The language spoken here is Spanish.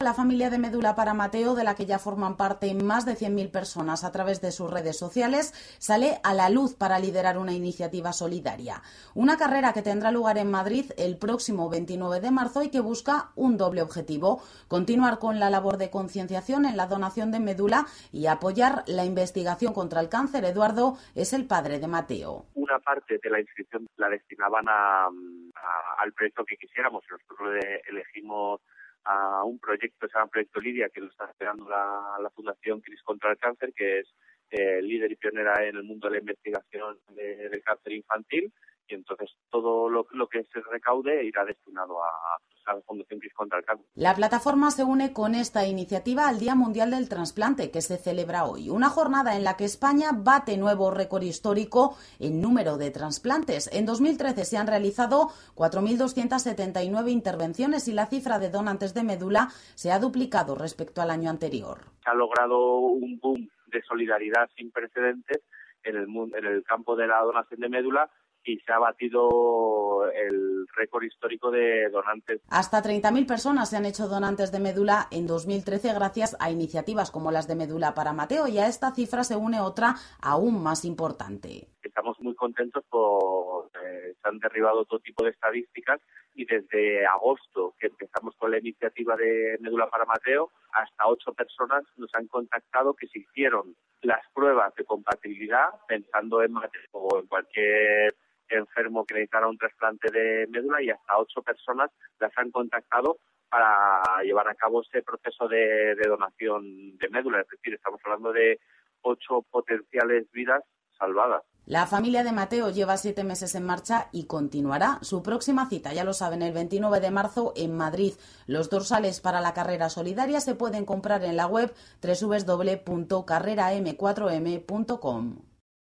la familia de Médula para Mateo, de la que ya forman parte más de 100.000 personas a través de sus redes sociales, sale a la luz para liderar una iniciativa solidaria. Una carrera que tendrá lugar en Madrid el próximo 29 de marzo y que busca un doble objetivo: continuar con la labor de concienciación en la donación de médula y apoyar la investigación contra el cáncer. Eduardo es el padre de Mateo. Una parte de la inscripción la destinaban al proyecto que quisiéramos. Nosotros elegimos a un proyecto, se llama Proyecto Lidia, que lo está esperando la Fundación CRIS contra el Cáncer, que es líder y pionera en el mundo de la investigación del cáncer infantil, y entonces todo lo que se recaude irá destinado a la Fundación CRIS contra el Cáncer. La plataforma se une con esta iniciativa al Día Mundial del Trasplante, que se celebra hoy, una jornada en la que España bate nuevo récord histórico en número de trasplantes. En 2013 se han realizado 4.279 intervenciones y la cifra de donantes de médula se ha duplicado respecto al año anterior. Se ha logrado un boom de solidaridad sin precedentes en el campo de la donación de médula, y se ha batido el récord histórico de donantes. Hasta 30.000 personas se han hecho donantes de médula en 2013 gracias a iniciativas como las de Médula para Mateo, y a esta cifra se une otra aún más importante. Estamos muy contentos porque se han derribado todo tipo de estadísticas, y desde agosto, que empezamos con la iniciativa de Médula para Mateo, hasta 8 personas nos han contactado que se hicieron las pruebas de compatibilidad pensando en Mateo o en cualquier enfermo que necesitara un trasplante de médula, y hasta 8 personas las han contactado para llevar a cabo ese proceso de donación de médula. Es decir, estamos hablando de 8 potenciales vidas salvadas. La familia de Mateo lleva 7 meses en marcha y continuará. Su próxima cita, ya lo saben, el 29 de marzo en Madrid. Los dorsales para la carrera solidaria se pueden comprar en la web www.carreram4m.com.